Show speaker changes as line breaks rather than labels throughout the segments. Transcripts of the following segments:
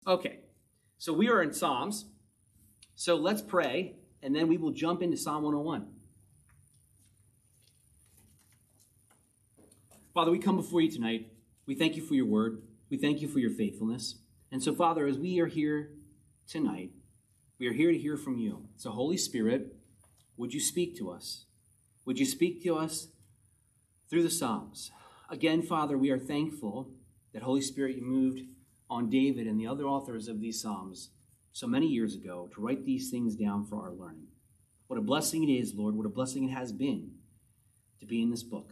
Okay, so we are in Psalms. So let's pray, and then we will jump into Psalm 101. Father, we come before you tonight. We thank you for your word. We thank you for your faithfulness. And so, Father, as we are here tonight, we are here to hear from you. So, Holy Spirit, would you speak to us? Would you speak to us through the Psalms? Again, Father, we are thankful that, Holy Spirit, you moved on David and the other authors of these Psalms so many years ago to write these things down for our learning. What a blessing it is, Lord. What a blessing it has been to be in this book.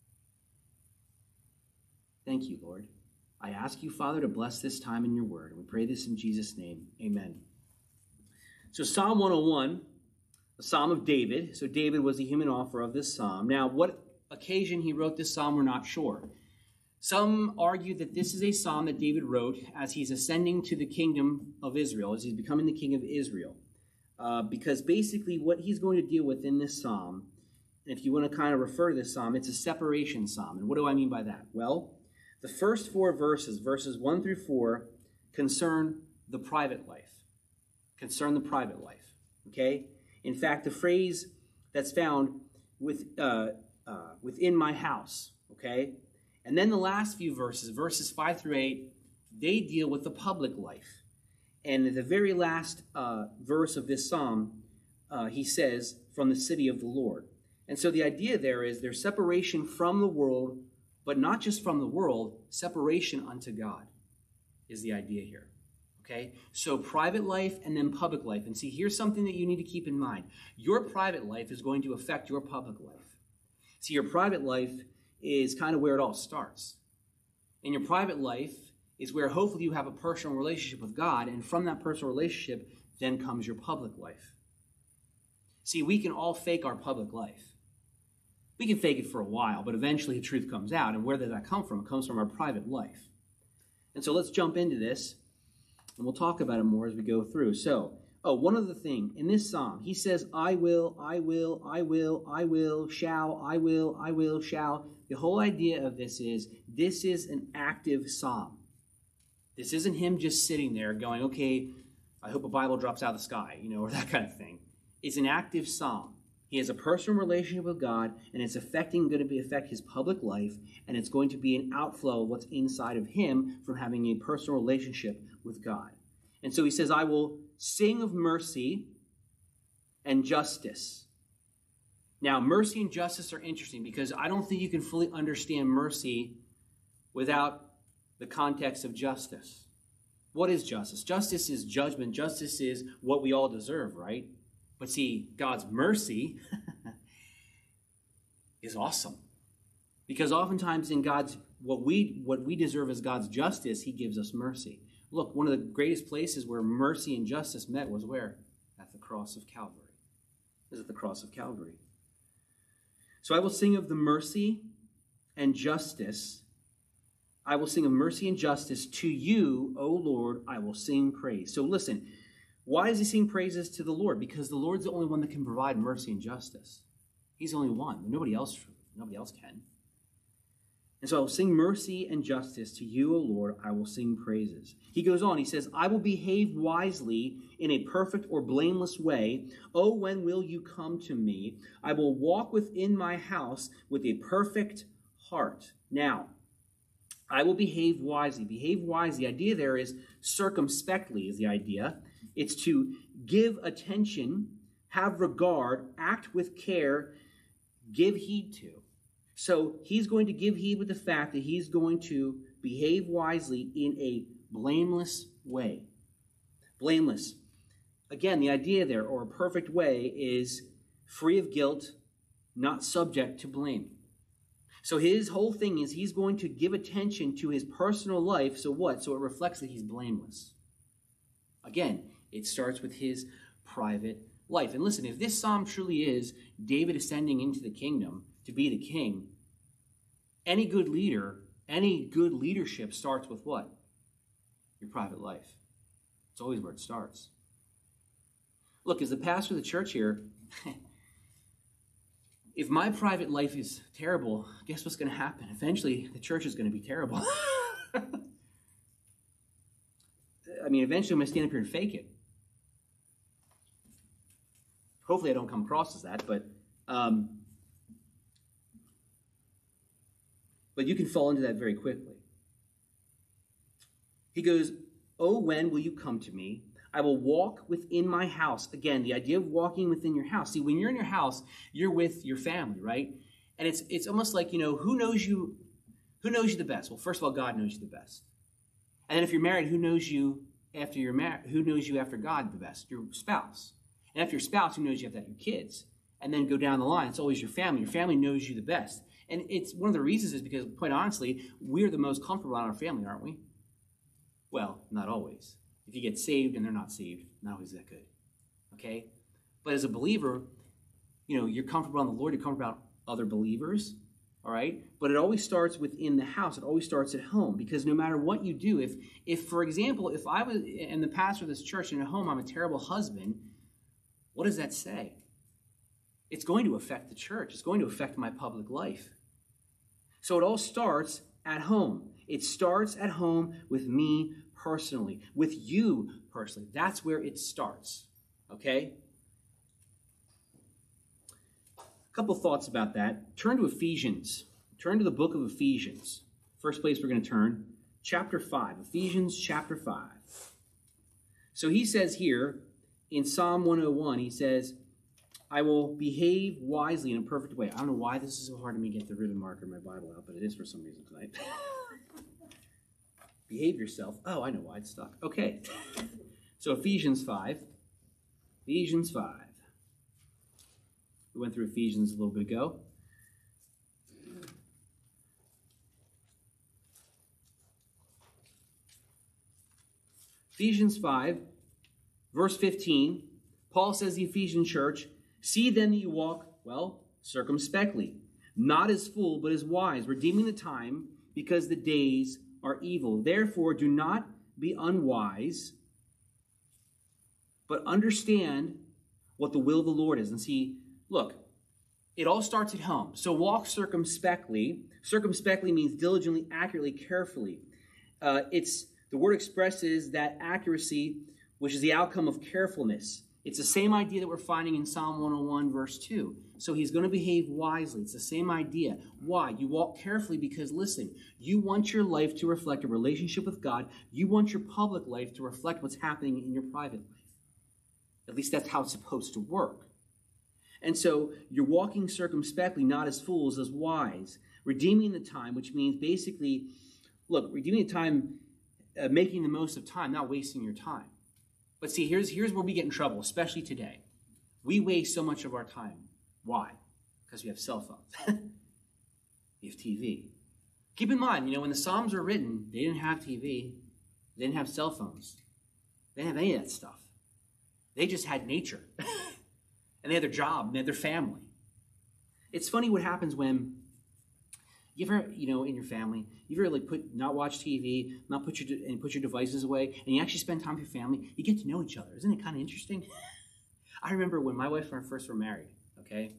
Thank you, Lord. I ask you, Father, to bless this time in your word. And we pray this in Jesus' name. Amen. So Psalm 101, a psalm of David. So David was the human author of this psalm. Now, what occasion he wrote this psalm, we're not sure. Some argue that this is a psalm that David wrote as he's ascending to the kingdom of Israel, as he's becoming the king of Israel. Because basically what he's going to deal with in this psalm, and if you want to kind of refer to this psalm, it's a separation psalm. And what do I mean by that? Well, the first four verses, verses 1 through 4, concern the private life. Concern the private life. Okay? In fact, the phrase that's found within my house. Okay? And then the last few verses, verses 5 through 8, they deal with the public life. And the very last verse of this psalm, he says, from the city of the Lord. And so the idea there is there's separation from the world, but not just from the world, separation unto God is the idea here. Okay? So private life and then public life. And see, here's something that you need to keep in mind. Your private life is going to affect your public life. See, your private life is kind of where it all starts. In your private life is where hopefully you have a personal relationship with God, and from that personal relationship then comes your public life. See, we can all fake our public life. We can fake it for a while, but eventually the truth comes out. And where does that come from? It comes from our private life. And so let's jump into this, and we'll talk about it more as we go through. So, one other thing. In this psalm, he says, I will, shall. The whole idea of this is an active psalm. This isn't him just sitting there going, okay, I hope a Bible drops out of the sky, or that kind of thing. It's an active psalm. He has a personal relationship with God, and it's going to affect his public life, and it's going to be an outflow of what's inside of him from having a personal relationship with God. And so he says, I will sing of mercy and justice. Now, mercy and justice are interesting because I don't think you can fully understand mercy without the context of justice. What is justice? Justice is judgment. Justice is what we all deserve, right? But see, God's mercy is awesome. Because oftentimes in what we deserve as God's justice, he gives us mercy. Look, one of the greatest places where mercy and justice met was where? At the cross of Calvary. It was at the cross of Calvary. So I will sing of the mercy and justice. I will sing of mercy and justice. To you, O Lord, I will sing praise. So listen, why does he sing praises to the Lord? Because the Lord's the only one that can provide mercy and justice. He's the only one. Nobody else can. And so I will sing mercy and justice to you, O Lord. I will sing praises. He goes on. He says, I will behave wisely in a perfect or blameless way. Oh, when will you come to me? I will walk within my house with a perfect heart. Now, I will behave wisely. Behave wisely. The idea there is circumspectly is the idea. It's to give attention, have regard, act with care, give heed to. So he's going to give heed with the fact that he's going to behave wisely in a blameless way. Blameless. Again, the idea there, or a perfect way, is free of guilt, not subject to blame. So his whole thing is he's going to give attention to his personal life. So what? So it reflects that he's blameless. Again, it starts with his private life. And listen, if this psalm truly is David ascending into the kingdom to be the king, any good leader, any good leadership starts with what? Your private life. It's always where it starts. Look, as the pastor of the church here, if my private life is terrible, guess what's going to happen? Eventually, the church is going to be terrible. eventually I'm going to stand up here and fake it. Hopefully I don't come across as that, but you can fall into that very quickly. He goes, "Oh, when will you come to me? I will walk within my house." Again, the idea of walking within your house. See, when you're in your house, you're with your family, right? And it's almost like, who knows you the best? Well, first of all, God knows you the best. And then if you're married, who knows you after you're married? Who knows you after God the best? Your spouse. And after your spouse, who knows you after that? Your kids. And then go down the line. It's always your family. Your family knows you the best. And it's one of the reasons is because, quite honestly, we're the most comfortable in our family, aren't we? Well, not always. If you get saved and they're not saved, not always that good. Okay? But as a believer, you're comfortable on the Lord. You're comfortable about other believers. All right? But it always starts within the house. It always starts at home. Because no matter what you do, if for example, if I was in the pastor of this church and at home I'm a terrible husband, what does that say? It's going to affect the church. It's going to affect my public life. So it all starts at home. It starts at home with me personally, with you personally. That's where it starts. Okay? A couple thoughts about that. Turn to Ephesians. Turn to the book of Ephesians. First place we're going to turn. Chapter 5. Ephesians chapter 5. So he says here in Psalm 101, he says, "I will behave wisely in a perfect way." I don't know why this is so hard to me to get the ribbon marker in my Bible out, but it is for some reason tonight. Behave yourself. Oh, I know why it's stuck. Okay. So Ephesians 5. Ephesians 5. We went through Ephesians a little bit ago. Ephesians 5, verse 15. Paul says to the Ephesian church, "See then that you walk, circumspectly, not as fools, but as wise, redeeming the time, because the days are evil. Therefore, do not be unwise, but understand what the will of the Lord is." And see, look, it all starts at home. So walk circumspectly. Circumspectly means diligently, accurately, carefully. The word expresses that accuracy, which is the outcome of carefulness. It's the same idea that we're finding in Psalm 101, verse 2. So he's going to behave wisely. It's the same idea. Why? You walk carefully because, listen, you want your life to reflect a relationship with God. You want your public life to reflect what's happening in your private life. At least that's how it's supposed to work. And so you're walking circumspectly, not as fools, as wise. Redeeming the time, which means basically, redeeming the time, making the most of time, not wasting your time. But see, here's where we get in trouble, especially today. We waste so much of our time. Why? Because we have cell phones. We have TV. Keep in mind, when the Psalms were written, they didn't have TV. They didn't have cell phones. They didn't have any of that stuff. They just had nature. And they had their job, and they had their family. It's funny what happens when you ever, in your family, you ever not watch TV, not put your devices away, and you actually spend time with your family. You get to know each other. Isn't it kind of interesting? I remember when my wife and I first were married. Okay,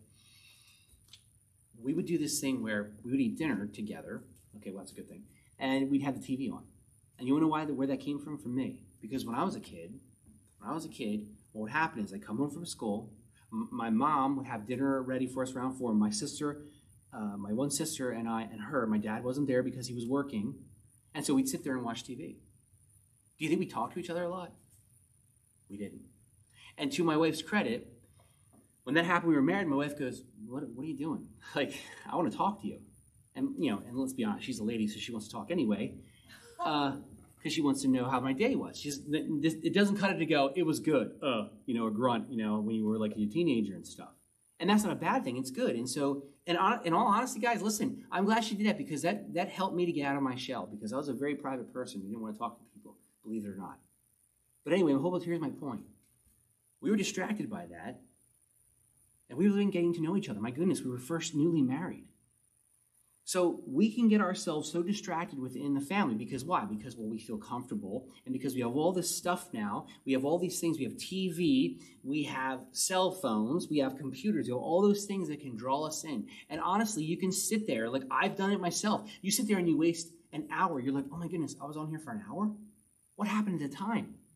we would do this thing where we would eat dinner together. Okay, well that's a good thing, and we'd have the TV on. And you want to know where that came from? From me, because when I was a kid, what would happen is I'd come home from school. My mom would have dinner ready for us around 4. My sister. My one sister and I and her, my dad wasn't there because he was working, and so we'd sit there and watch TV. Do you think we talked to each other a lot? We didn't. And to my wife's credit, when that happened, we were married, my wife goes, what are you doing? I want to talk to you. And, and let's be honest, she's a lady, so she wants to talk anyway, because she wants to know how my day was. It doesn't cut it to go, it was good, a grunt, when you were a teenager and stuff. And that's not a bad thing. It's good. And so, in all honesty, guys, listen, I'm glad she did that because that helped me to get out of my shell because I was a very private person who didn't want to talk to people, believe it or not. But anyway, here's my point. We were distracted by that, and we were getting to know each other. My goodness, we were first newly married. So we can get ourselves so distracted within the family because why? Because, we feel comfortable and because we have all this stuff now. We have all these things. We have TV. We have cell phones. We have computers. We have all those things that can draw us in. And honestly, you can sit there. I've done it myself. You sit there and you waste an hour. You're like, oh my goodness, I was on here for an hour? What happened at the time?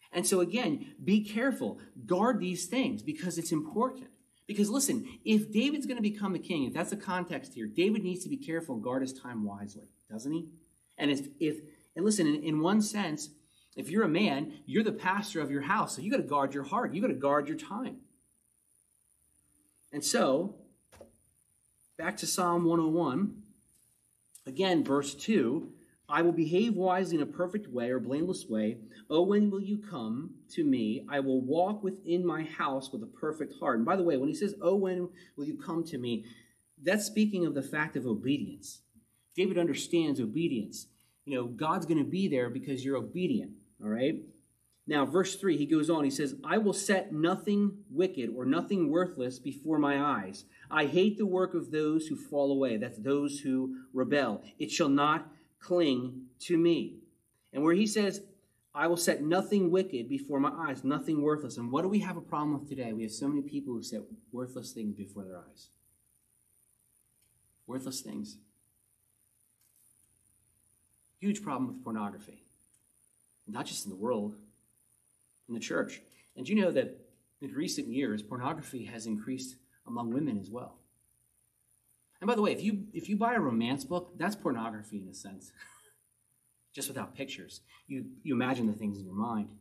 And so again, be careful. Guard these things because it's important. Because listen, if David's going to become a king, if that's the context here, David needs to be careful and guard his time wisely, doesn't he? And and listen, in one sense, if you're a man, you're the pastor of your house, so you got to guard your heart. You got to guard your time. And so, back to Psalm 101, again, verse 2, I will behave wisely in a perfect way or blameless way. Oh, when will you come to me? I will walk within my house with a perfect heart. And by the way, when he says, oh, when will you come to me? That's speaking of the fact of obedience. David understands obedience. God's going to be there because you're obedient, all right? Now, verse 3, he goes on. He says, I will set nothing wicked or nothing worthless before my eyes. I hate the work of those who fall away. That's those who rebel. It shall not cling to me. And where he says, I will set nothing wicked before my eyes, nothing worthless. And what do we have a problem with today? We have so many people who set worthless things before their eyes. Worthless things. Huge problem with pornography. Not just in the world, in the church. And you know that in recent years, pornography has increased among women as well. And by the way, if you buy a romance book, that's pornography in a sense. Just without pictures. You imagine the things in your mind.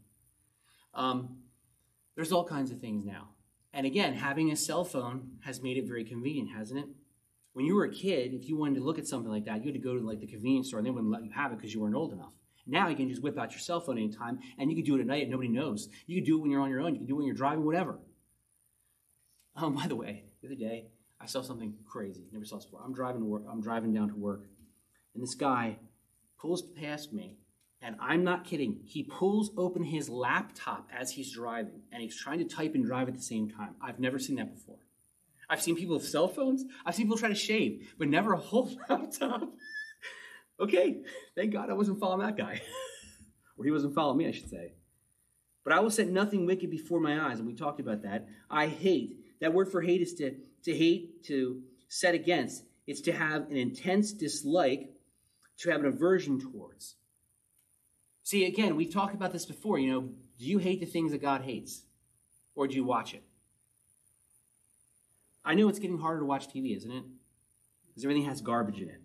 There's all kinds of things now. And again, having a cell phone has made it very convenient, hasn't it? When you were a kid, if you wanted to look at something like that, you had to go to the convenience store and they wouldn't let you have it because you weren't old enough. Now you can just whip out your cell phone anytime, and you can do it at night and nobody knows. You can do it when you're on your own. You can do it when you're driving, whatever. By the way, the other day, I saw something crazy. Never saw this before. I'm driving down to work, and this guy pulls past me, and I'm not kidding. He pulls open his laptop as he's driving, and he's trying to type and drive at the same time. I've never seen that before. I've seen people with cell phones. I've seen people try to shave, but never a whole laptop. Okay, thank God I wasn't following that guy. Or he wasn't following me, I should say. But I will set nothing wicked before my eyes, and we talked about that. I hate. That word for hate is to hate, to set against. It's to have an intense dislike, to have an aversion towards. See, again, we've talked about this before. Do you hate the things that God hates? Or do you watch it? I know it's getting harder to watch TV, isn't it? Because everything has garbage in it.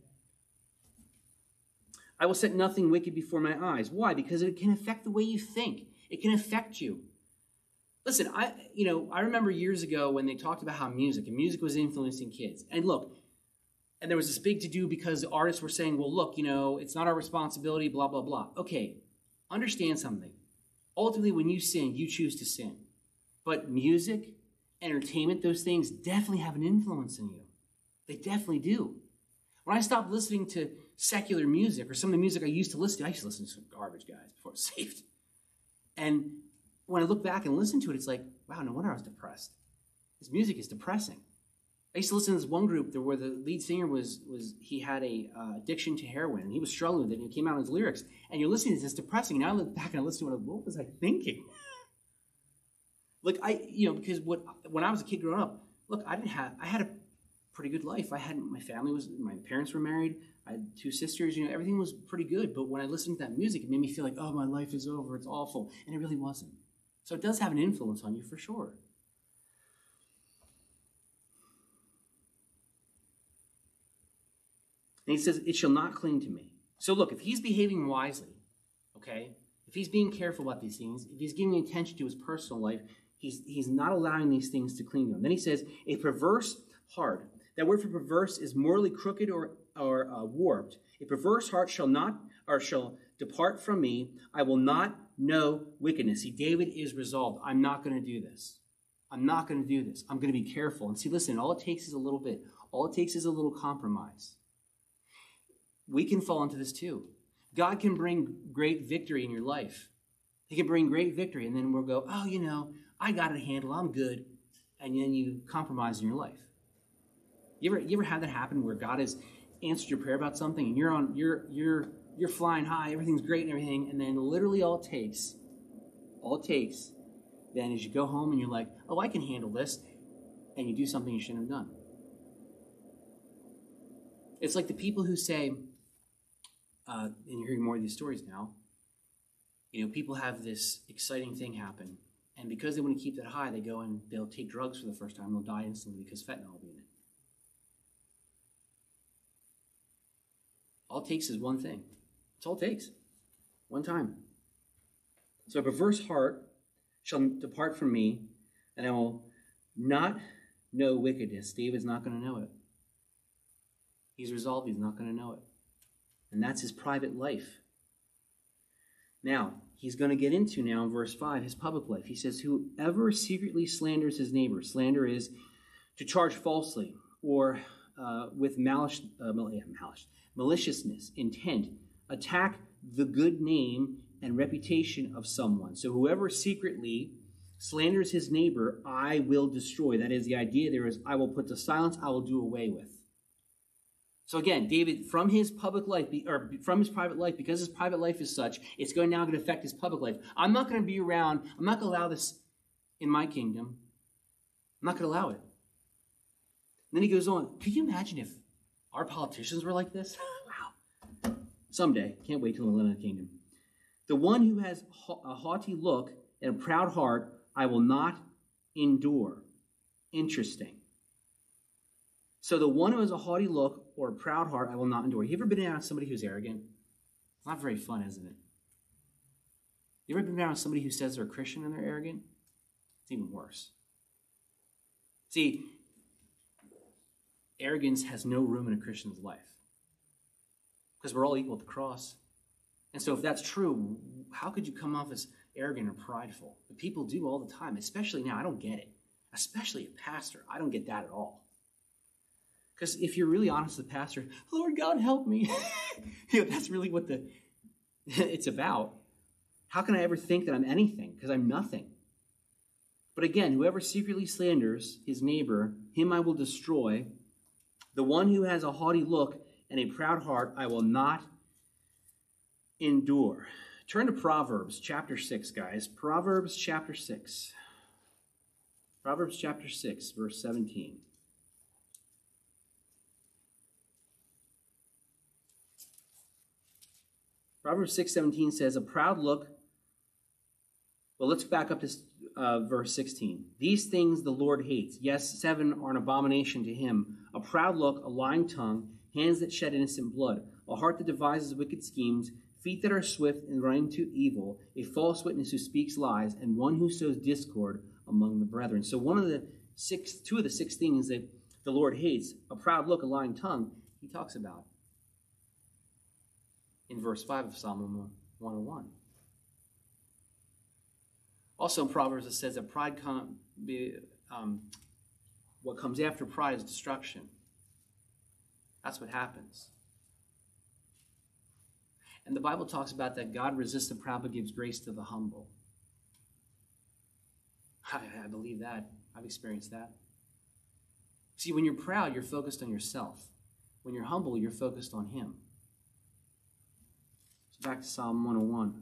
I will set nothing wicked before my eyes. Why? Because it can affect the way you think. It can affect you. Listen, I remember years ago when they talked about how music was influencing kids. And look, and there was this big to-do because the artists were saying, well, look, it's not our responsibility, blah, blah, blah. Okay, understand something. Ultimately, when you sin, you choose to sin. But music, entertainment, those things definitely have an influence in you. They definitely do. When I stopped listening to secular music or some of the music I used to listen to some garbage, guys, before I was saved. And when I look back and listen to it, it's like, wow, no wonder I was depressed. This music is depressing. I used to listen to this one group where the lead singer he had a addiction to heroin, and he was struggling with it, and it came out in his lyrics. And you're listening to this, it's depressing. And I look back and I listen to it, what was I thinking? Because when I was a kid growing up, look, I had a pretty good life. My parents were married. I had 2 sisters. Everything was pretty good. But when I listened to that music, it made me feel like, oh, my life is over. It's awful. And it really wasn't. So it does have an influence on you for sure. And he says, it shall not cling to me. So look, if he's behaving wisely, okay, if he's being careful about these things, if he's giving attention to his personal life, he's not allowing these things to cling to him. Then he says, a perverse heart. That word for perverse is morally crooked or warped. A perverse heart shall depart from me. I will not know wickedness. See, David is resolved. I'm not going to do this. I'm not going to do this. I'm going to be careful. And see, listen, all it takes is a little bit. All it takes is a little compromise. We can fall into this too. God can bring great victory in your life. He can bring great victory, and then we'll go, oh, I got it handled. I'm good. And then you compromise in your life. You ever had that happen where God has answered your prayer about something, and you're flying high, everything's great and everything, and then literally all it takes then is you go home and you're like, oh, I can handle this, and you do something you shouldn't have done. It's like the people who say, and you're hearing more of these stories now, People have this exciting thing happen, and because they want to keep that high, they go and they'll take drugs for the first time. They'll die instantly because fentanyl will be in it. All it takes is one thing. That's all it takes. One time. So a perverse heart shall depart from me, and I will not know wickedness. David's not going to know it. He's resolved he's not going to know it. And that's his private life. Now, he's going to get into now in verse 5, his public life. He says, whoever secretly slanders his neighbor. Slander is to charge falsely or with maliciousness, intent, attack the good name and reputation of someone. So whoever secretly slanders his neighbor, I will destroy. That is, the idea there is, I will put to silence, I will do away with. So again, David, from his public life, or from his private life, because his private life is such, it's now going to affect his public life. I'm not going to be around, I'm not going to allow this in my kingdom. I'm not going to allow it. And then he goes on, could you imagine if our politicians were like this? Wow. Someday, can't wait till we live in the kingdom. The one who has a haughty look and a proud heart, I will not endure. Interesting. So the one who has a haughty look or a proud heart, I will not endure. You ever been around somebody who's arrogant? It's not very fun, isn't it? You ever been around somebody who says they're a Christian and they're arrogant? It's even worse. See, arrogance has no room in a Christian's life because we're all equal at the cross. And so if that's true, how could you come off as arrogant or prideful? But people do all the time, especially now. I don't get it. Especially a pastor. I don't get that at all. Because if you're really honest with the pastor, Lord God, help me. That's really what it's about. How can I ever think that I'm anything? Because I'm nothing. But again, whoever secretly slanders his neighbor, him I will destroy. The one who has a haughty look and a proud heart, I will not endure. Turn to Proverbs chapter 6, guys. Proverbs chapter 6. Proverbs chapter 6, verse 17. Proverbs 6:17 says, a proud look. Well, let's back up to verse 16. These things the Lord hates. Yes, 7 are an abomination to him. A proud look, a lying tongue, hands that shed innocent blood, a heart that devises wicked schemes, feet that are swift in running to evil, a false witness who speaks lies, and one who sows discord among the brethren. So two of the 6 things that the Lord hates, a proud look, a lying tongue, he talks about in verse 5 of Psalm 101. Also in Proverbs it says that what comes after pride is destruction. That's what happens. And the Bible talks about that God resists the proud but gives grace to the humble. I believe that. I've experienced that. See, when you're proud, you're focused on yourself. When you're humble, you're focused on him. So back to Psalm 101.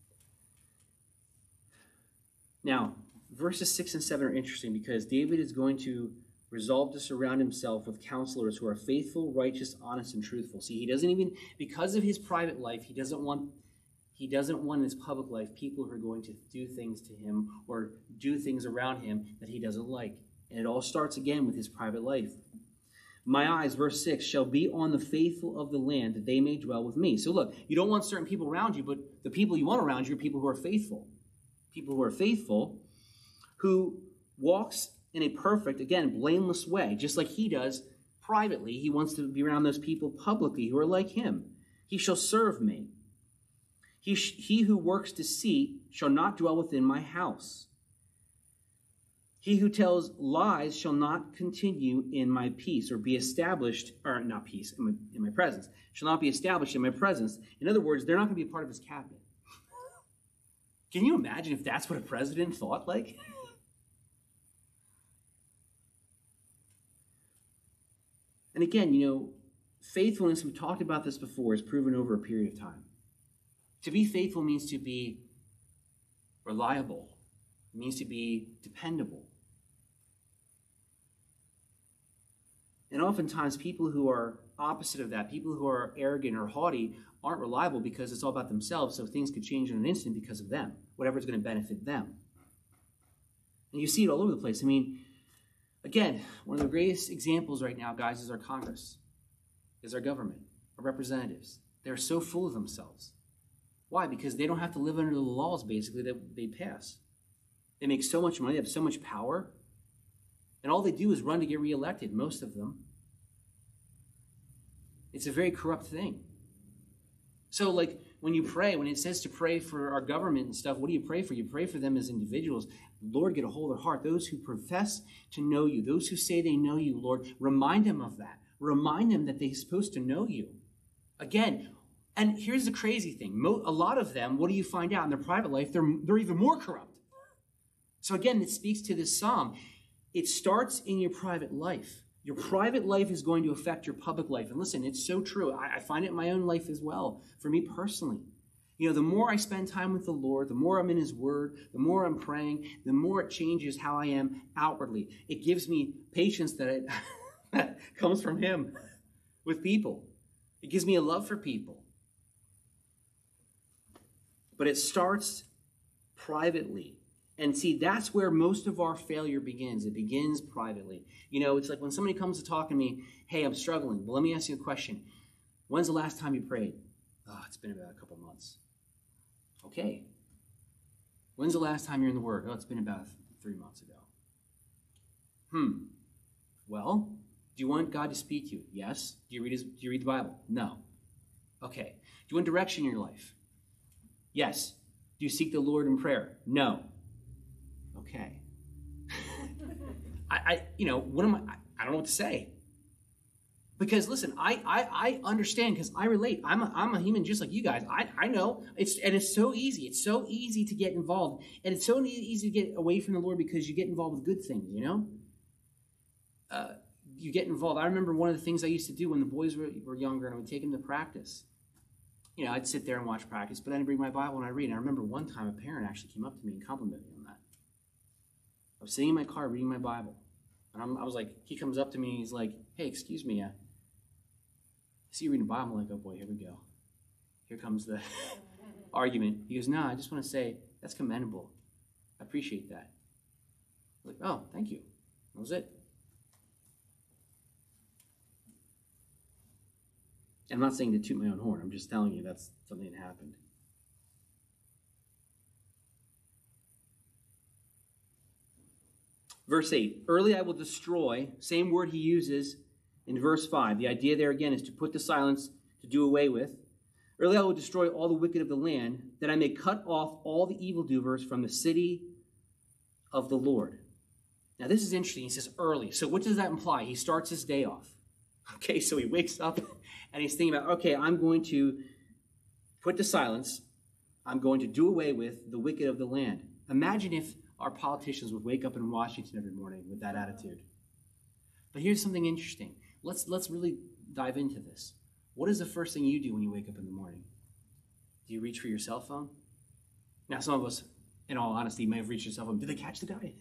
Now, verses 6 and 7 are interesting because David is going to resolve to surround himself with counselors who are faithful, righteous, honest, and truthful. See, he doesn't even, because of his private life, he doesn't want in his public life people who are going to do things to him or do things around him that he doesn't like. And it all starts again with his private life. My eyes, verse 6, shall be on the faithful of the land that they may dwell with me. So look, you don't want certain people around you, but the people you want around you are people who are faithful. People who are faithful, who walks in a perfect, again, blameless way, just like he does privately. He wants to be around those people publicly who are like him. He shall serve me. He who works deceit shall not dwell within my house. He who tells lies shall not continue in my peace or be established, or not peace, in my presence, shall not be established in my presence. In other words, they're not going to be a part of his cabinet. Can you imagine if that's what a president thought like? And again, faithfulness, we've talked about this before, is proven over a period of time. To be faithful means to be reliable. It means to be dependable. And oftentimes people who are opposite of that. People who are arrogant or haughty aren't reliable because it's all about themselves, so things could change in an instant because of them, whatever's going to benefit them. And you see it all over the place. I mean, again, one of the greatest examples right now, guys, is our Congress, is our government, our representatives. They're so full of themselves. Why? Because they don't have to live under the laws, basically, that they pass. They make so much money, they have so much power, and all they do is run to get reelected, most of them. It's a very corrupt thing. So, like, when you pray, when it says to pray for our government and stuff, what do you pray for? You pray for them as individuals. Lord, get a hold of their heart. Those who profess to know you, those who say they know you, Lord, remind them of that. Remind them that they're supposed to know you. Again, and here's the crazy thing. A lot of them, what do you find out in their private life? They're even more corrupt. So again, it speaks to this psalm. It starts in your private life. Your private life is going to affect your public life. And listen, it's so true. I find it in my own life as well, for me personally. You know, the more I spend time with the Lord, the more I'm in his word, the more I'm praying, the more it changes how I am outwardly. It gives me patience that comes from him with people. It gives me a love for people. But it starts privately. And see, that's where most of our failure begins. It begins privately. You know, it's like when somebody comes to talk to me, hey, I'm struggling. Well, let me ask you a question. When's the last time you prayed? Oh, it's been about a couple months. Okay. When's the last time you're in the Word? Oh, it's been about 3 months ago. Well, do you want God to speak to you? Yes. Do you read the Bible? No. Okay. Do you want direction in your life? Yes. Do you seek the Lord in prayer? No. Okay. I don't know what to say. Because listen, I understand because I relate. I'm a human just like you guys. I know it's so easy. It's so easy to get involved, and it's so easy to get away from the Lord because you get involved with good things. You know, you get involved. I remember one of the things I used to do when the boys were younger, and I would take them to practice. You know, I'd sit there and watch practice, but then I'd bring my Bible and I'd read. And I remember one time a parent actually came up to me and complimented me on that. I was sitting in my car reading my Bible, and I was like, he comes up to me and he's like, hey, excuse me, I see you reading the Bible. I'm like, oh boy, here we go. Here comes the argument. He goes, no, I just want to say, that's commendable. I appreciate that. I'm like, oh, thank you. That was it. And I'm not saying to toot my own horn. I'm just telling you that's something that happened. Verse 8, early I will destroy, same word he uses in verse 5. The idea there again is to put to silence, to do away with. Early I will destroy all the wicked of the land, that I may cut off all the evildoers from the city of the Lord. Now this is interesting. He says early. So what does that imply? He starts his day off. Okay, so he wakes up and he's thinking about, okay, I'm going to put to silence, I'm going to do away with the wicked of the land. Imagine if our politicians would wake up in Washington every morning with that attitude. But here's something interesting. Let's really dive into this. What is the first thing you do when you wake up in the morning? Do you reach for your cell phone? Now, some of us, in all honesty, may have reached your cell phone. Did they catch the guy?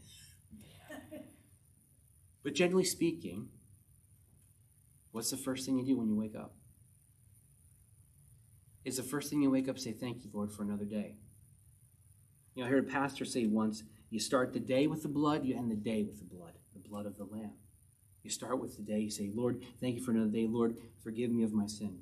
But generally speaking, what's the first thing you do when you wake up? Is the first thing you wake up say, thank you, Lord, for another day? You know, I heard a pastor say once, you start the day with the blood, you end the day with the blood of the Lamb. You start with the day, you say, Lord, thank you for another day. Lord, forgive me of my sin.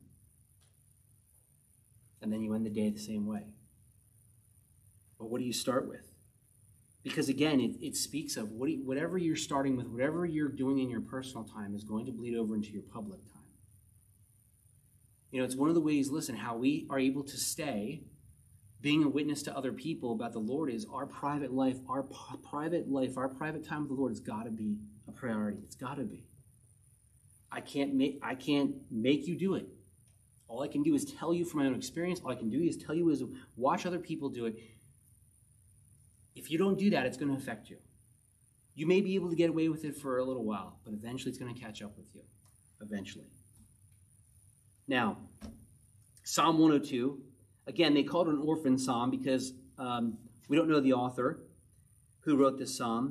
And then you end the day the same way. But what do you start with? Because again, it speaks of whatever you're starting with, whatever you're doing in your personal time is going to bleed over into your public time. You know, it's one of the ways, listen, how we are able to stay being a witness to other people about the Lord is our private life, our private time with the Lord has got to be a priority. It's got to be. I can't make you do it. All I can do is tell you from my own experience. All I can do is tell you is watch other people do it. If you don't do that, it's going to affect you. You may be able to get away with it for a little while, but eventually it's going to catch up with you. Eventually. Now, Psalm 102. Again, they called it an orphan psalm because we don't know the author who wrote this psalm.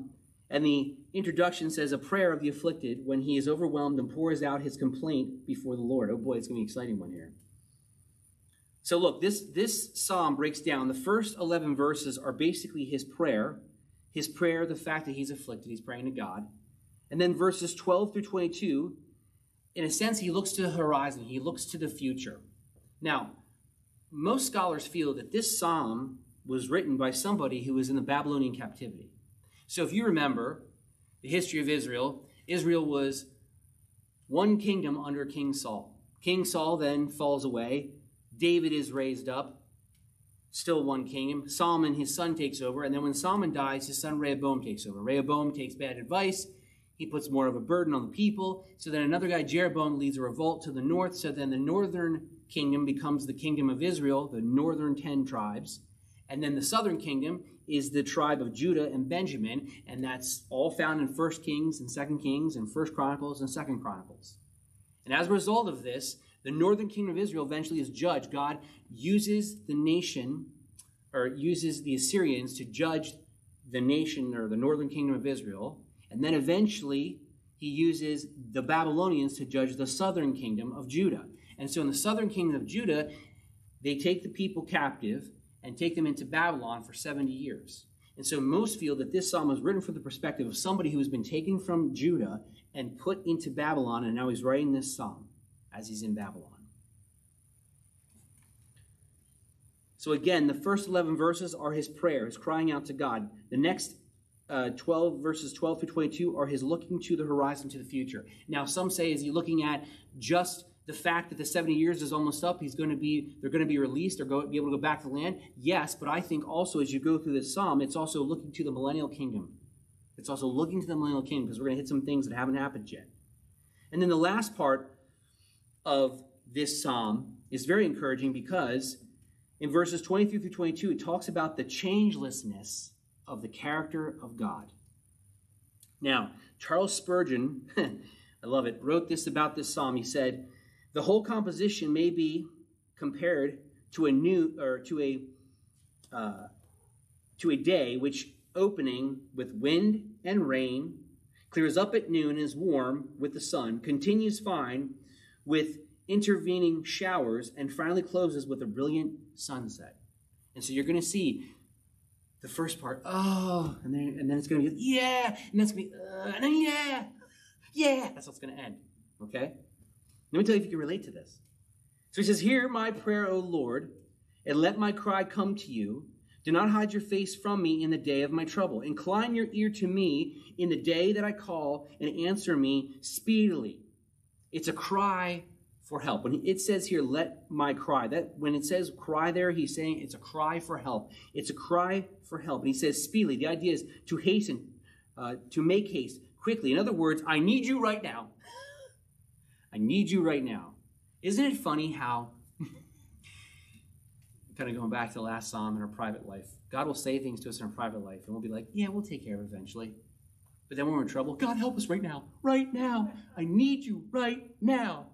And the introduction says, a prayer of the afflicted when he is overwhelmed and pours out his complaint before the Lord. Oh boy, it's going to be an exciting one here. So look, this psalm breaks down. The first 11 verses are basically his prayer, the fact that he's afflicted, he's praying to God. And then verses 12 through 22, in a sense, he looks to the horizon. He looks to the future. Now, most scholars feel that this psalm was written by somebody who was in the Babylonian captivity. So if you remember the history of Israel, Israel was one kingdom under King Saul. King Saul then falls away. David is raised up, still one kingdom. Solomon, his son, takes over. And then when Solomon dies, his son Rehoboam takes over. Rehoboam takes bad advice. He puts more of a burden on the people. So then another guy, Jeroboam, leads a revolt to the north. So then the northern kingdom becomes the kingdom of Israel, the northern 10 tribes. And then the southern kingdom is the tribe of Judah and Benjamin, and that's all found in 1 Kings and 2 Kings and 1 Chronicles and 2 Chronicles. And as a result of this, the northern kingdom of Israel eventually is judged. God uses the nation, or uses the Assyrians to judge the nation, or the northern kingdom of Israel, and then eventually he uses the Babylonians to judge the southern kingdom of Judah. And so in the southern kingdom of Judah, they take the people captive and take them into Babylon for 70 years. And so most feel that this psalm was written from the perspective of somebody who has been taken from Judah and put into Babylon, and now he's writing this psalm as he's in Babylon. So again, the first 11 verses are his prayer, his crying out to God. The next 12 verses 12 through 22 are his looking to the horizon, to the future. Now some say, is he looking at just the fact that the 70 years is almost up, they're going to be released or be able to go back to the land? Yes, but I think also as you go through this psalm, it's also looking to the millennial kingdom. It's also looking to the millennial kingdom because we're going to hit some things that haven't happened yet. And then the last part of this psalm is very encouraging because in verses 23 through 22, it talks about the changelessness of the character of God. Now, Charles Spurgeon, I love it, wrote this about this psalm. He said, the whole composition may be compared to a day which, opening with wind and rain, clears up at noon, is warm with the sun, continues fine with intervening showers, and finally closes with a brilliant sunset. And so you're going to see the first part, oh, and then it's going to be, yeah, and that's going to be, and then yeah. That's how it's going to end, okay? Let me tell you if you can relate to this. So he says, hear my prayer, O Lord, and let my cry come to you. Do not hide your face from me in the day of my trouble. Incline your ear to me in the day that I call, and answer me speedily. It's a cry for help. When it says here, let my cry, that when it says cry there, he's saying it's a cry for help. It's a cry for help. And he says speedily. The idea is to hasten, to make haste quickly. In other words, I need you right now. I need you right now. Isn't it funny how, kind of going back to the last psalm in our private life, God will say things to us in our private life, and we'll be like, yeah, we'll take care of it eventually. But then when we're in trouble, God, help us right now. Right now. I need you right now.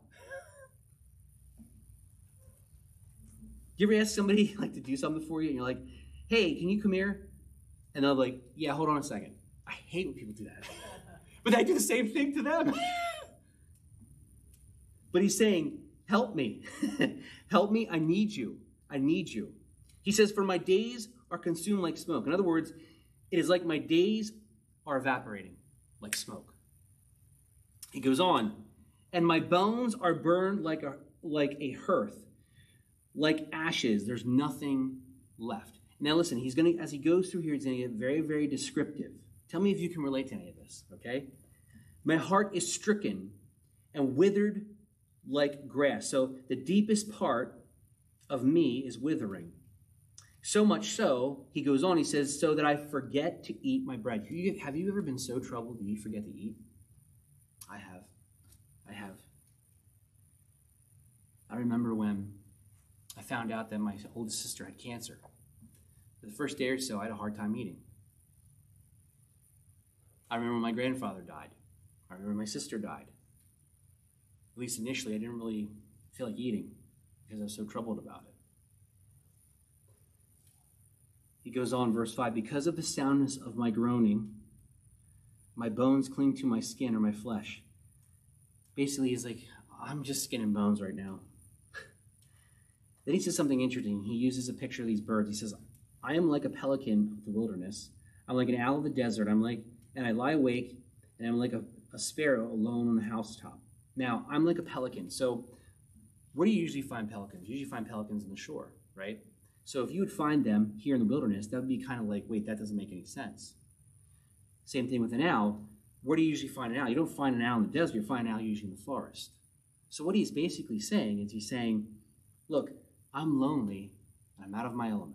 Do you ever ask somebody like to do something for you, and you're like, hey, can you come here? And they'll be like, yeah, hold on a second. I hate when people do that. But I do the same thing to them. But he's saying, help me. Help me. I need you. I need you. He says, for my days are consumed like smoke. In other words, it is like my days are evaporating like smoke. He goes on, and my bones are burned like a hearth, like ashes. There's nothing left. Now listen, he's going to, as he goes through here, he's going to get very, very descriptive. Tell me if you can relate to any of this, okay? My heart is stricken and withered like grass. So the deepest part of me is withering. So much so, he goes on, he says, so that I forget to eat my bread. Have you ever been so troubled that you forget to eat? I have. I remember when I found out that my oldest sister had cancer. For the first day or so, I had a hard time eating. I remember when my grandfather died. I remember my sister died. At least initially, I didn't really feel like eating because I was so troubled about it. He goes on, verse 5, because of the soundness of my groaning, My bones cling to my skin or my flesh. Basically, he's like, I'm just skin and bones right now. Then he says something interesting. He uses a picture of these birds. He says, I am like a pelican of the wilderness. I'm like an owl of the desert. And I lie awake, and I'm like a sparrow alone on the housetop. Now, I'm like a pelican. So where do you usually find pelicans? You usually find pelicans on the shore, right? So if you would find them here in the wilderness, that would be kind of like, wait, that doesn't make any sense. Same thing with an owl. Where do you usually find an owl? You don't find an owl in the desert. You find an owl usually in the forest. So what he's basically saying is he's saying, look, I'm lonely and I'm out of my element.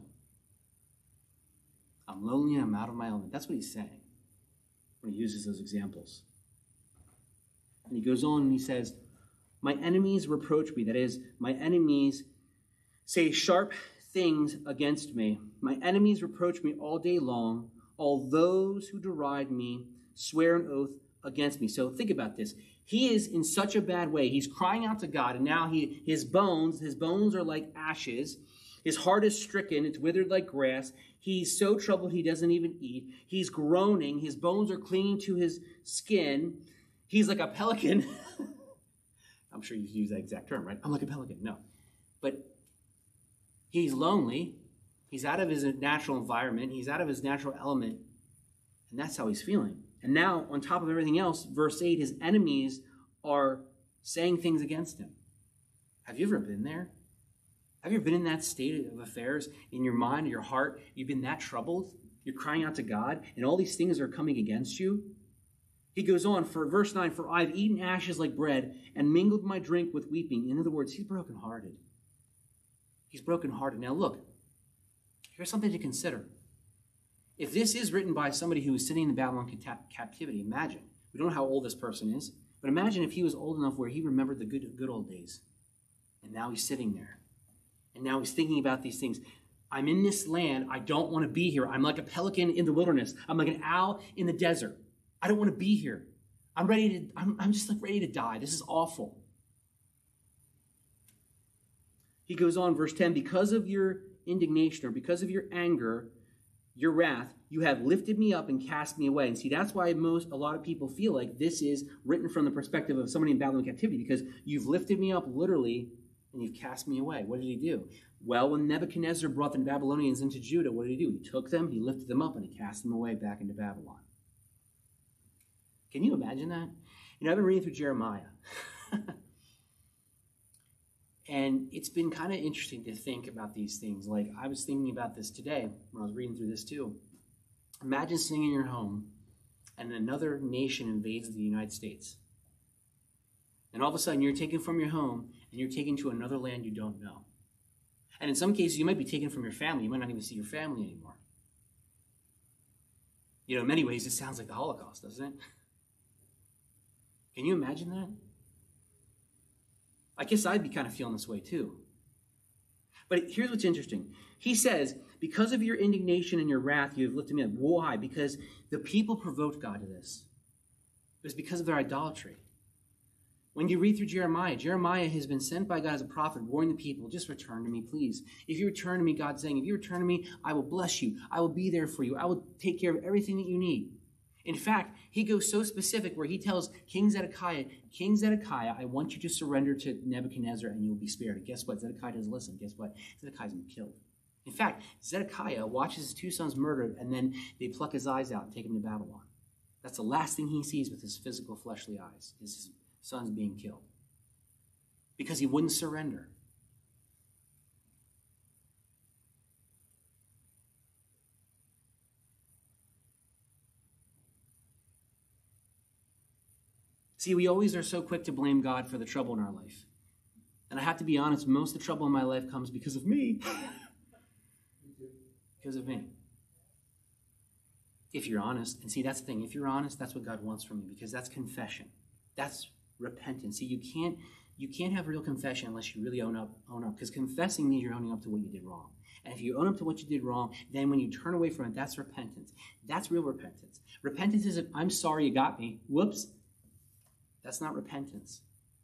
I'm lonely and I'm out of my element. That's what he's saying when he uses those examples. And he goes on and he says, my enemies reproach me. That is, my enemies say sharp things against me. My enemies reproach me all day long. All those who deride me swear an oath against me. So think about this. He is in such a bad way. He's crying out to God, and now his bones are like ashes. His heart is stricken. It's withered like grass. He's so troubled he doesn't even eat. He's groaning. His bones are clinging to his skin. He's like a pelican. I'm sure you use that exact term, right? I'm like a pelican. No. But he's lonely. He's out of his natural environment. He's out of his natural element. And that's how he's feeling. And now, on top of everything else, verse 8, his enemies are saying things against him. Have you ever been there? Have you ever been in that state of affairs in your mind or your heart? You've been that troubled? You're crying out to God, and all these things are coming against you? He goes on, for verse 9, for I've eaten ashes like bread and mingled my drink with weeping. In other words, he's brokenhearted. He's brokenhearted. Now look, here's something to consider. If this is written by somebody who was sitting in the Babylon captivity, imagine. We don't know how old this person is, but imagine if he was old enough where he remembered the good old days. And now he's sitting there. And now he's thinking about these things. I'm in this land. I don't want to be here. I'm like a pelican in the wilderness. I'm like an owl in the desert. I don't want to be here. I'm just like ready to die. This is awful. He goes on, verse 10, because of your indignation or because of your anger, your wrath, you have lifted me up and cast me away. And see, that's why a lot of people feel like this is written from the perspective of somebody in Babylon captivity, because you've lifted me up literally and you've cast me away. What did he do? Well, when Nebuchadnezzar brought the Babylonians into Judah, what did he do? He took them, he lifted them up, and he cast them away back into Babylon. Can you imagine that? I've been reading through Jeremiah. And it's been kind of interesting to think about these things. Like, I was thinking about this today when I was reading through this too. Imagine sitting in your home and another nation invades the United States. And all of a sudden, you're taken from your home and you're taken to another land you don't know. And in some cases, you might be taken from your family. You might not even see your family anymore. In many ways, it sounds like the Holocaust, doesn't it? Can you imagine that? I guess I'd be kind of feeling this way too. But here's what's interesting. He says, because of your indignation and your wrath, you have lifted me up. Why? Because the people provoked God to this. It was because of their idolatry. When you read through Jeremiah has been sent by God as a prophet, warning the people, just return to me, please. If you return to me, God's saying, if you return to me, I will bless you. I will be there for you. I will take care of everything that you need. In fact, he goes so specific where he tells King Zedekiah, I want you to surrender to Nebuchadnezzar and you will be spared. And guess what? Zedekiah doesn't listen. Guess what? Zedekiah's been killed. In fact, Zedekiah watches his two sons murdered and then they pluck his eyes out and take him to Babylon. That's the last thing he sees with his physical fleshly eyes, is his sons being killed. Because he wouldn't surrender. See, we always are so quick to blame God for the trouble in our life. And I have to be honest, most of the trouble in my life comes because of me. Because of me. If you're honest, and see, that's the thing, if you're honest, that's what God wants from you, because that's confession. That's repentance. See, you can't have real confession unless you really own up, because confessing means you're owning up to what you did wrong. And if you own up to what you did wrong, then when you turn away from it, that's repentance. That's real repentance. Repentance isn't, I'm sorry you got me. Whoops. That's not repentance.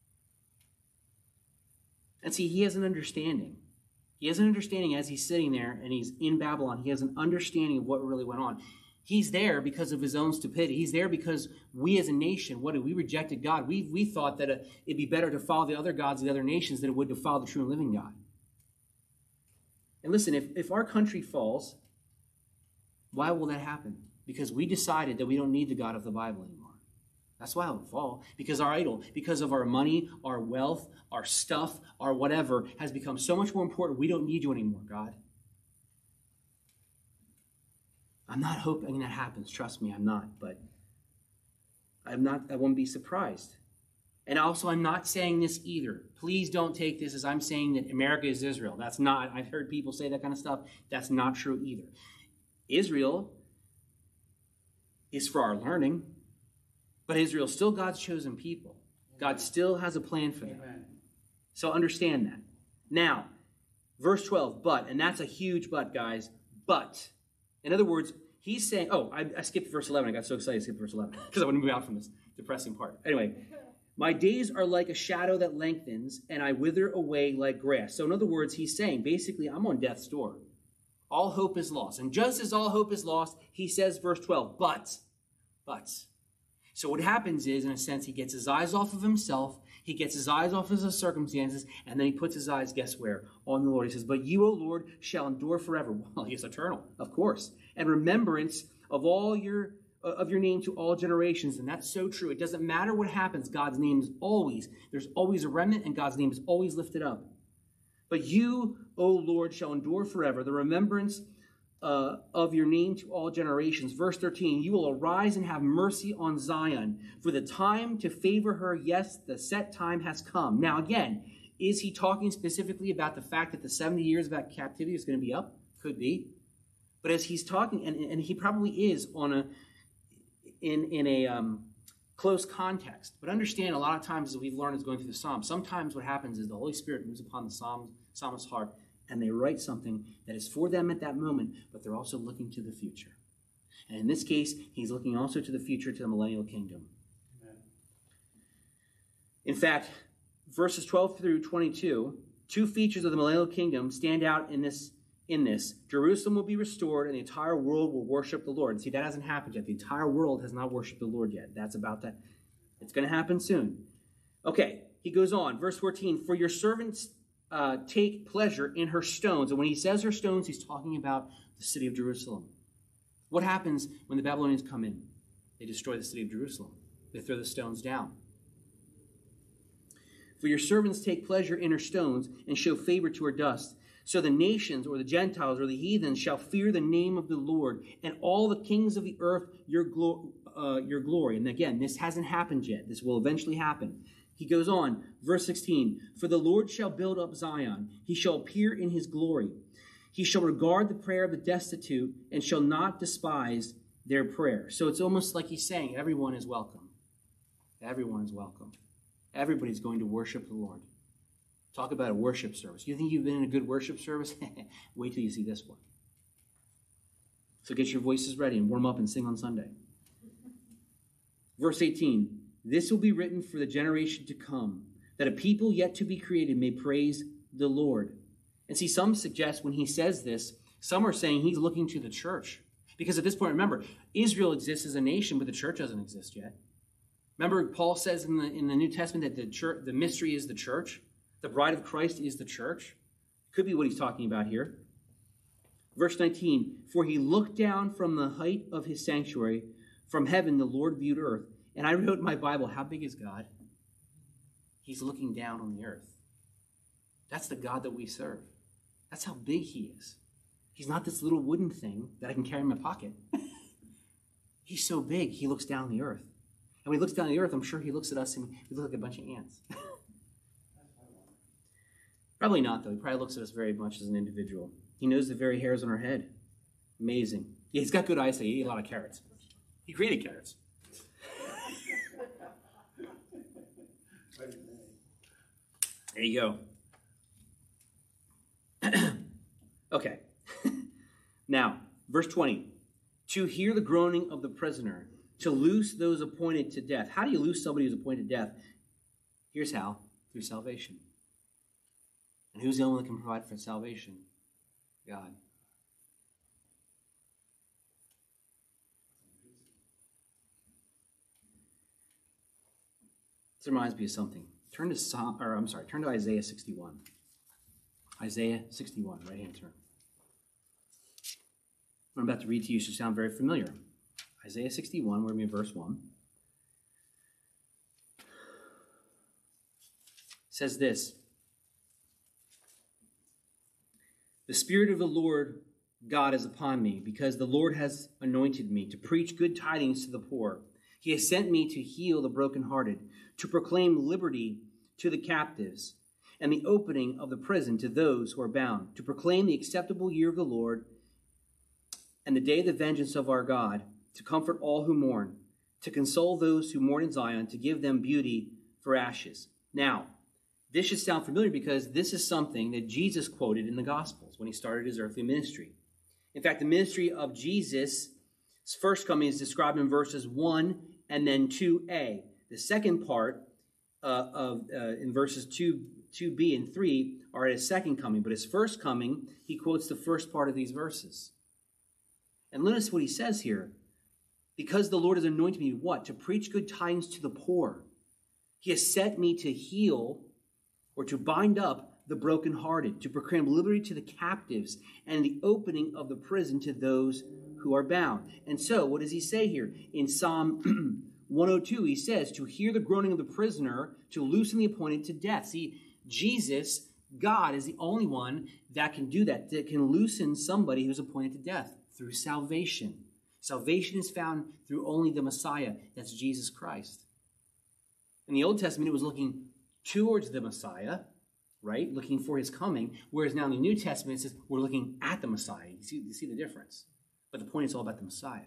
And see, he has an understanding. He has an understanding as he's sitting there and he's in Babylon. He has an understanding of what really went on. He's there because of his own stupidity. He's there because we as a nation, we rejected God. We thought that it'd be better to follow the other gods of the other nations than it would to follow the true and living God. And listen, if our country falls, why will that happen? Because we decided that we don't need the God of the Bible anymore. That's why it will fall. Because our idol, because of our money, our wealth, our stuff, our whatever, has become so much more important. We don't need you anymore, God. I'm not hoping that happens. Trust me, I'm not. But I won't be surprised. And also, I'm not saying this either. Please don't take this as I'm saying that America is Israel. That's not. I've heard people say that kind of stuff. That's not true either. Israel is for our learning, but Israel is still God's chosen people. God still has a plan for them. Amen. So understand that. Now, verse 12, but, and that's a huge but, guys, but. In other words, he's saying, I skipped verse 11. I got so excited I skipped verse 11 because I want to move out from this depressing part. Anyway, my days are like a shadow that lengthens, and I wither away like grass. So in other words, he's saying, basically, I'm on death's door. All hope is lost. And just as all hope is lost, he says, verse 12, but. So what happens is, in a sense, he gets his eyes off of himself, he gets his eyes off of his circumstances, and then he puts his eyes, guess where? On the Lord. He says, but you, O Lord, shall endure forever. Well, he is eternal, of course. And remembrance of your name to all generations. And that's so true. It doesn't matter what happens. God's name is there's always a remnant, and God's name is always lifted up. But you, O Lord, shall endure forever. The remembrance of your name to all generations. Verse 13, you will arise and have mercy on Zion. For the time to favor her, yes, the set time has come. Now again, is he talking specifically about the fact that the 70 years of captivity is going to be up? Could be. But as he's talking, and he probably is in a close context. But understand, a lot of times, as we've learned as going through the Psalms, sometimes what happens is the Holy Spirit moves upon the psalmist's heart, and they write something that is for them at that moment, but they're also looking to the future. And in this case, he's looking also to the future, to the millennial kingdom. Amen. In fact, verses 12 through 22, two features of the millennial kingdom stand out in this. Jerusalem will be restored, and the entire world will worship the Lord. See, that hasn't happened yet. The entire world has not worshiped the Lord yet. That's about that. It's going to happen soon. Okay, he goes on. Verse 14, for your servants take pleasure in her stones. And when he says her stones, he's talking about the city of Jerusalem. What happens when the Babylonians come in? They destroy the city of Jerusalem. They throw the stones down. For your servants take pleasure in her stones and show favor to her dust. So the nations or the Gentiles or the heathens shall fear the name of the Lord, and all the kings of the earth your glory. And again, this hasn't happened yet. This will eventually happen. He goes on, verse 16, for the Lord shall build up Zion. He shall appear in his glory. He shall regard the prayer of the destitute and shall not despise their prayer. So it's almost like he's saying everyone is welcome. Everyone is welcome. Everybody's going to worship the Lord. Talk about a worship service. You think you've been in a good worship service? Wait till you see this one. So get your voices ready and warm up and sing on Sunday. Verse 18, this will be written for the generation to come, that a people yet to be created may praise the Lord. And see, some suggest when he says this, some are saying he's looking to the church. Because at this point, remember, Israel exists as a nation, but the church doesn't exist yet. Remember, Paul says in the New Testament that the church, the mystery is the church. The bride of Christ is the church. Could be what he's talking about here. Verse 19, for he looked down from the height of his sanctuary. From heaven the Lord viewed earth. And I wrote in my Bible, how big is God? He's looking down on the earth. That's the God that we serve. That's how big he is. He's not this little wooden thing that I can carry in my pocket. He's so big, he looks down on the earth. And when he looks down on the earth, I'm sure he looks at us and we look like a bunch of ants. Probably not, though. He probably looks at us very much as an individual. He knows the very hairs on our head. Amazing. Yeah, he's got good eyesight. He ate a lot of carrots. He created carrots. There you go. Okay. Now, verse 20. To hear the groaning of the prisoner, to loose those appointed to death. How do you loose somebody who's appointed to death? Here's how. Through salvation. And who's the only one that can provide for salvation? God. This reminds me of something. Turn to Isaiah 61. Isaiah 61, right-hand turn. What I'm about to read to you should sound very familiar. Isaiah 61, we're going to be in verse 1. It says this: "The Spirit of the Lord God is upon me, because the Lord has anointed me to preach good tidings to the poor. He has sent me to heal the brokenhearted, to proclaim liberty to the captives, and the opening of the prison to those who are bound, to proclaim the acceptable year of the Lord and the day of the vengeance of our God, to comfort all who mourn, to console those who mourn in Zion, to give them beauty for ashes." Now, this should sound familiar because this is something that Jesus quoted in the Gospels when he started his earthly ministry. In fact, the ministry of Jesus' first coming is described in verses 1 and then 2a. The second part in verses 2b and 3 are at his second coming, but his first coming, he quotes the first part of these verses. And notice what he says here. "Because the Lord has anointed me," what? "To preach good tidings to the poor. He has sent me to heal," or to bind up, "the brokenhearted, to proclaim liberty to the captives, and the opening of the prison to those who are bound." And so, what does he say here? In Psalm 102, he says, "To hear the groaning of the prisoner, to loosen the appointed to death." See, Jesus, God, is the only one that can do that can loosen somebody who's appointed to death through salvation. Salvation is found through only the Messiah. That's Jesus Christ. In the Old Testament, it was looking towards the Messiah, right? Looking for his coming. Whereas now in the New Testament, it says we're looking at the Messiah. You see the difference. But the point is all about the Messiah.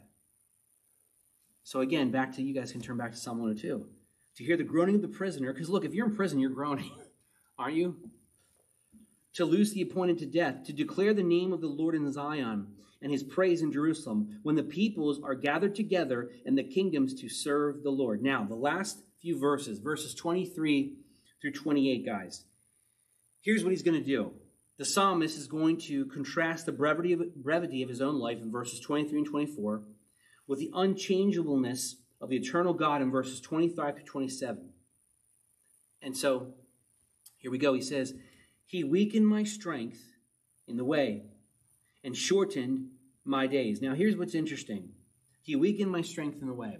So again, you guys can turn back to Psalm 102. "To hear the groaning of the prisoner," because look, if you're in prison, you're groaning, aren't you? "To loose the appointed to death, to declare the name of the Lord in Zion, and his praise in Jerusalem, when the peoples are gathered together and the kingdoms to serve the Lord." Now, the last few verses 23 through 28, guys. Here's what he's going to do. The psalmist is going to contrast the brevity of his own life in verses 23 and 24 with the unchangeableness of the eternal God in verses 25 to 27. And so, here we go. He says, "He weakened my strength in the way and shortened my days." Now, here's what's interesting. He weakened my strength in the way.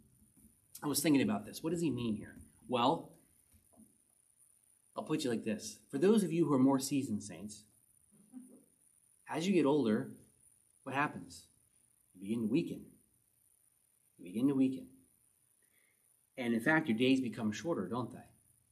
I was thinking about this. What does he mean here? Well, I'll put you like this. For those of you who are more seasoned saints, as you get older, what happens? You begin to weaken. You begin to weaken. And in fact, your days become shorter, don't they?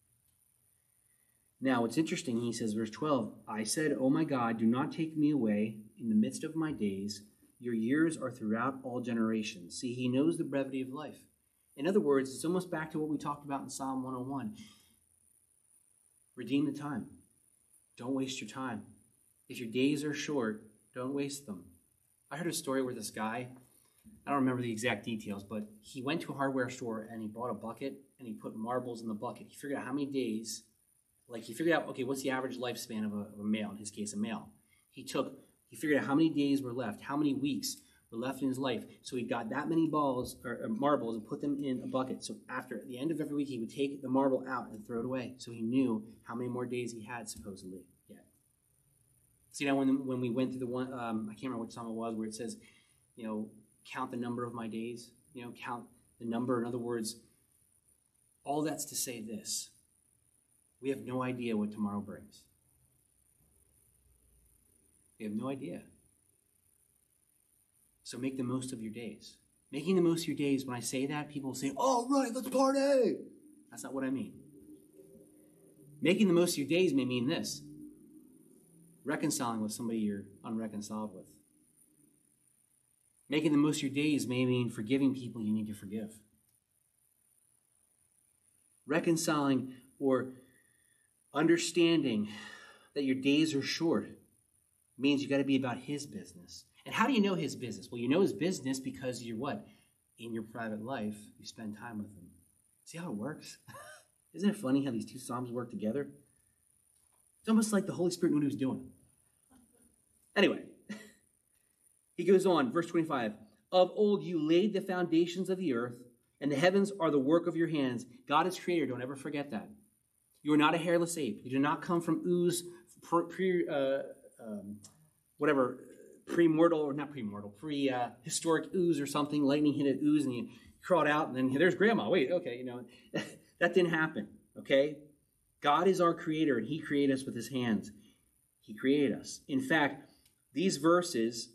Now, what's interesting, he says, verse 12, "I said, O my God, do not take me away in the midst of my days. Your years are throughout all generations." See, he knows the brevity of life. In other words, it's almost back to what we talked about in Psalm 101. Redeem the time. Don't waste your time. If your days are short, don't waste them. I heard a story where this guy, I don't remember the exact details, but he went to a hardware store and he bought a bucket and he put marbles in the bucket. He figured out how many days, he figured out, okay, what's the average lifespan of a male, in his case, a male. He figured out how many days were left, how many weeks were left in his life. So he got that many marbles and put them in a bucket. So after the end of every week, he would take the marble out and throw it away. So he knew how many more days he had, supposedly, yet. See, now when we went through the one, I can't remember which psalm it was, where it says, count the number of my days, count the number. In other words, all that's to say this: we have no idea what tomorrow brings. We have no idea. So make the most of your days. Making the most of your days, when I say that, people say, "Oh, right, let's party." That's not what I mean. Making the most of your days may mean this: reconciling with somebody you're unreconciled with. Making the most of your days may mean forgiving people you need to forgive. Reconciling or understanding that your days are short means you got to be about his business. And how do you know his business? Well, you know his business because you're what? In your private life, you spend time with him. See how it works? Isn't it funny how these two Psalms work together? It's almost like the Holy Spirit knew what he was doing. Anyway, he goes on, verse 25. "Of old you laid the foundations of the earth. And the heavens are the work of your hands. God is creator. Don't ever forget that. You are not a hairless ape. You do not come from ooze, prehistoric ooze or something, lightning-hit ooze, and you crawled out, and then there's grandma. Wait, okay, that didn't happen, okay? God is our creator, and he created us with his hands. He created us. In fact, this verse is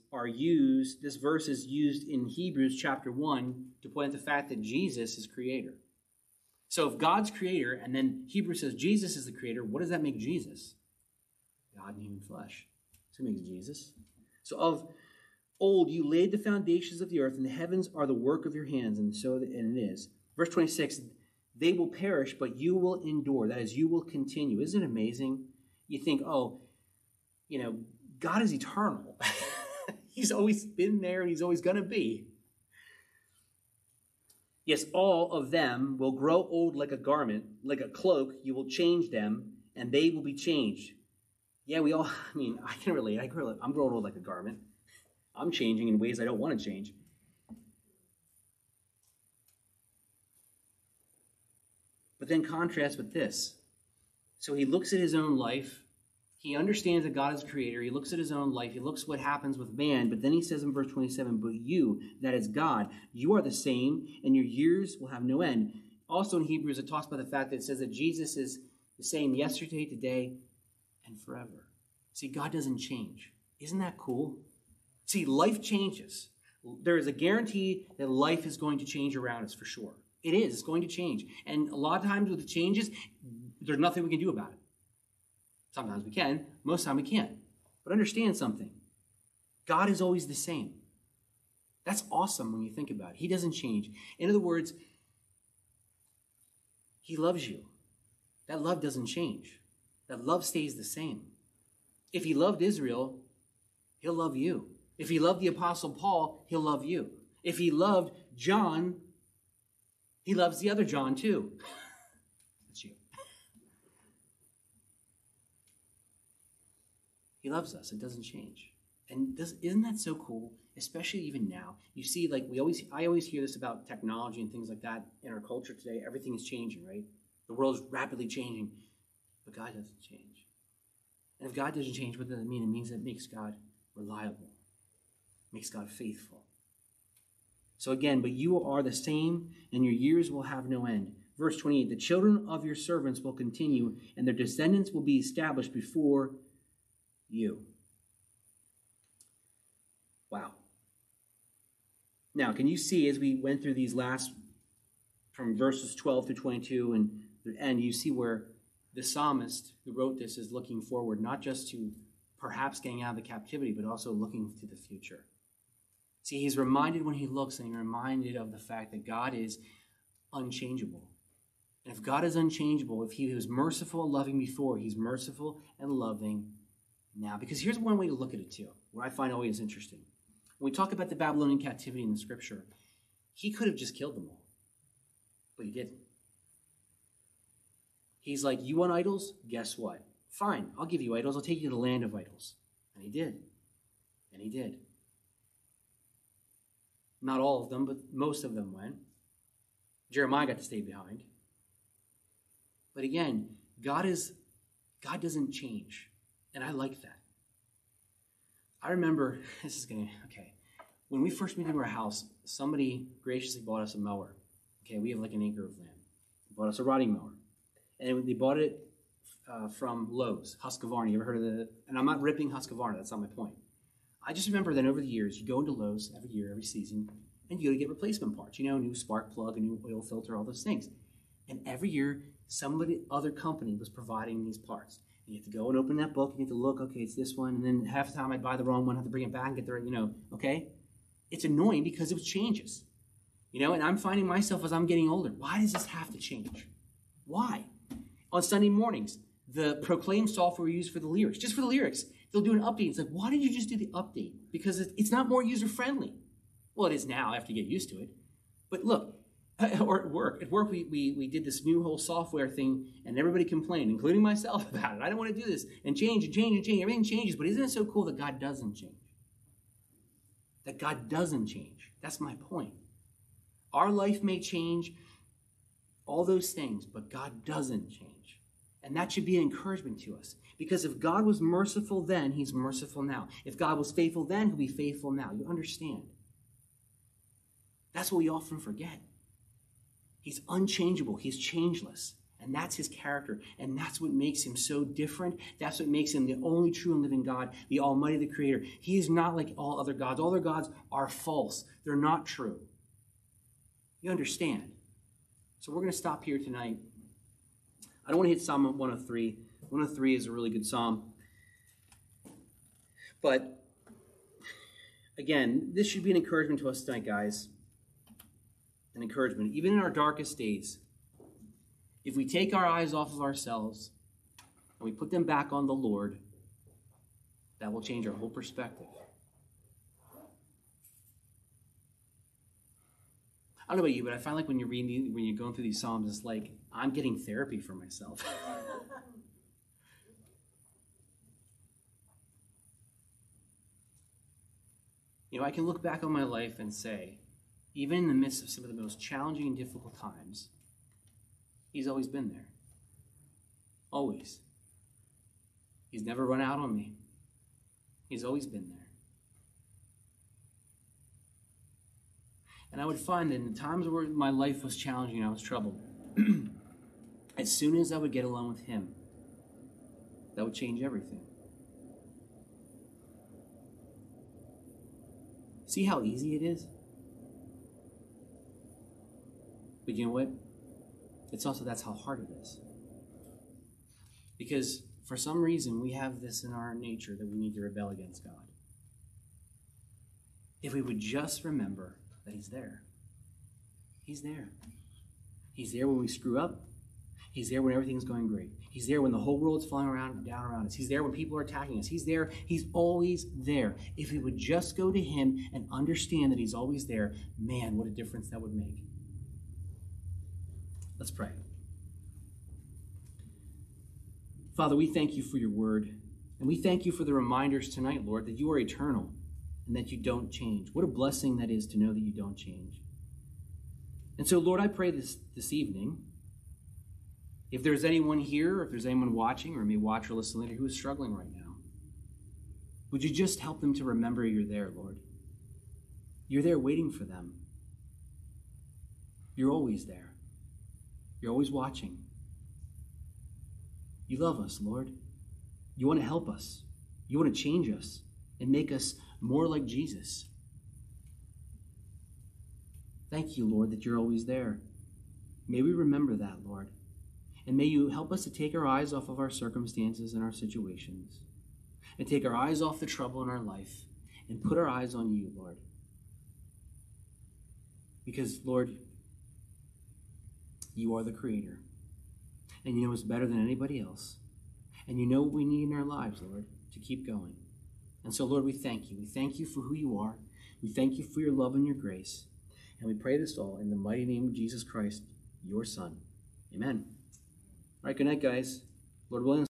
used in Hebrews chapter 1 to point at the fact that Jesus is creator. So if God's creator, and then Hebrews says Jesus is the creator, what does that make Jesus? God in human flesh. So it makes Jesus. So of old you laid the foundations of the earth, and the heavens are the work of your hands, and it is. Verse 26, they will perish, but you will endure. That is, you will continue. Isn't it amazing? You think, God is eternal. He's always been there, and he's always going to be. Yes, all of them will grow old like a garment, like a cloak. You will change them, and they will be changed. Yeah, I can relate. I'm growing old like a garment. I'm changing in ways I don't want to change. But then contrast with this. So he looks at his own life. He understands that God is creator. He looks at his own life. He looks what happens with man. But then he says in verse 27, but you, that is God, you are the same, and your years will have no end. Also in Hebrews, it talks about the fact that it says that Jesus is the same yesterday, today, and forever. See, God doesn't change. Isn't that cool? See, life changes. There is a guarantee that life is going to change around us for sure. It is. It's going to change. And a lot of times with the changes, there's nothing we can do about it. Sometimes we can. Most of the time we can't. But understand something. God is always the same. That's awesome when you think about it. He doesn't change. In other words, he loves you. That love doesn't change. That love stays the same. If he loved Israel, he'll love you. If he loved the Apostle Paul, he'll love you. If he loved John, he loves the other John too. That's you. He loves us. It doesn't change. And isn't that so cool? Especially even now. You see, I always hear this about technology and things like that in our culture today. Everything is changing, right? The world is rapidly changing. But God doesn't change. And if God doesn't change, what does that mean? It means it makes God reliable. It makes God faithful. So again, but you are the same, and your years will have no end. Verse 28, the children of your servants will continue, and their descendants will be established before you. Wow. Now, can you see as we went through these last, from verses 12 through 22 and the end, you see where the psalmist who wrote this is looking forward, not just to perhaps getting out of the captivity, but also looking to the future. See, he's reminded when he looks, and he's reminded of the fact that God is unchangeable. And if God is unchangeable, if he was merciful and loving before, he's merciful and loving now. Because here's one way to look at it too, what I find always interesting. When we talk about the Babylonian captivity in the scripture, he could have just killed them all, but he didn't. He's like, you want idols? Guess what? Fine, I'll give you idols. I'll take you to the land of idols. And he did. And he did. Not all of them, but most of them went. Jeremiah got to stay behind. But again, God doesn't change. And I like that. I remember, when we first moved into our house, somebody graciously bought us a mower. Okay, we have like an acre of land. They bought us a rotting mower. And they bought it from Lowe's, Husqvarna. You ever heard of the... And I'm not ripping Husqvarna, that's not my point. I just remember that over the years, you go into Lowe's every year, every season, and you go to get replacement parts. A new spark plug, a new oil filter, all those things. And every year, other company was providing these parts. And you have to go and open that book, and you have to look, okay, it's this one, and then half the time I'd buy the wrong one, have to bring it back and get the right, okay? It's annoying because it changes. And I'm finding myself as I'm getting older, why does this have to change? Why? On Sunday mornings, the Proclaim software we use for the lyrics, just for the lyrics, they'll do an update. It's like, why did you just do the update? Because it's not more user-friendly. Well, it is now after you get used to it. But look, or at work. At work, we did this new whole software thing, and everybody complained, including myself, about it. I don't want to do this. And change. Everything changes. But isn't it so cool that God doesn't change? That God doesn't change. That's my point. Our life may change, all those things, but God doesn't change. And that should be an encouragement to us. Because if God was merciful then, he's merciful now. If God was faithful then, he'll be faithful now. You understand? That's what we often forget. He's unchangeable. He's changeless. And that's his character. And that's what makes him so different. That's what makes him the only true and living God, the Almighty, the Creator. He is not like all other gods. All other gods are false. They're not true. You understand? So we're going to stop here tonight. I don't want to hit Psalm 103. 103 is a really good psalm. But, again, this should be an encouragement to us tonight, guys. An encouragement. Even in our darkest days, if we take our eyes off of ourselves and we put them back on the Lord, that will change our whole perspective. I don't know about you, but I find like when you're going through these Psalms, it's like I'm getting therapy for myself. I can look back on my life and say, even in the midst of some of the most challenging and difficult times, he's always been there. Always. He's never run out on me. He's always been there. And I would find that in the times where my life was challenging and I was troubled, as soon as I would get alone with him, that would change everything. See how easy it is? But you know what? It's also that's how hard it is. Because for some reason we have this in our nature that we need to rebel against God. If we would just remember that he's there. He's there. He's there when we screw up. He's there when everything's going great. He's there when the whole world's falling down around us. He's there when people are attacking us. He's there. He's always there. If we would just go to him and understand that he's always there, man, what a difference that would make. Let's pray. Father, we thank you for your word. And we thank you for the reminders tonight, Lord, that you are eternal and that you don't change. What a blessing that is to know that you don't change. And so, Lord, I pray this evening, if there's anyone here, or if there's anyone watching or may watch or listen later who is struggling right now, would you just help them to remember you're there, Lord? You're there waiting for them. You're always there. You're always watching. You love us, Lord. You want to help us. You want to change us and make us more like Jesus. Thank you, Lord, that you're always there. May we remember that, Lord. And may you help us to take our eyes off of our circumstances and our situations and take our eyes off the trouble in our life and put our eyes on you, Lord. Because, Lord, you are the Creator. And you know us better than anybody else. And you know what we need in our lives, Lord, to keep going. And so, Lord, we thank you. We thank you for who you are. We thank you for your love and your grace. And we pray this all in the mighty name of Jesus Christ, your Son. Amen. All right, good night, guys. Lord willing.